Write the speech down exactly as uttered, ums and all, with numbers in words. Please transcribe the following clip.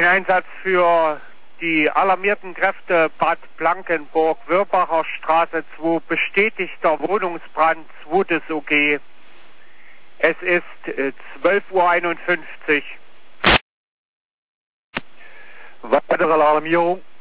Ein Einsatz für die alarmierten Kräfte Bad Blankenburg, Würbacher Straße zwei, bestätigter Wohnungsbrand, zweites O G. Es ist äh, zwölf Uhr einundfünfzig. Weitere Alarmierung.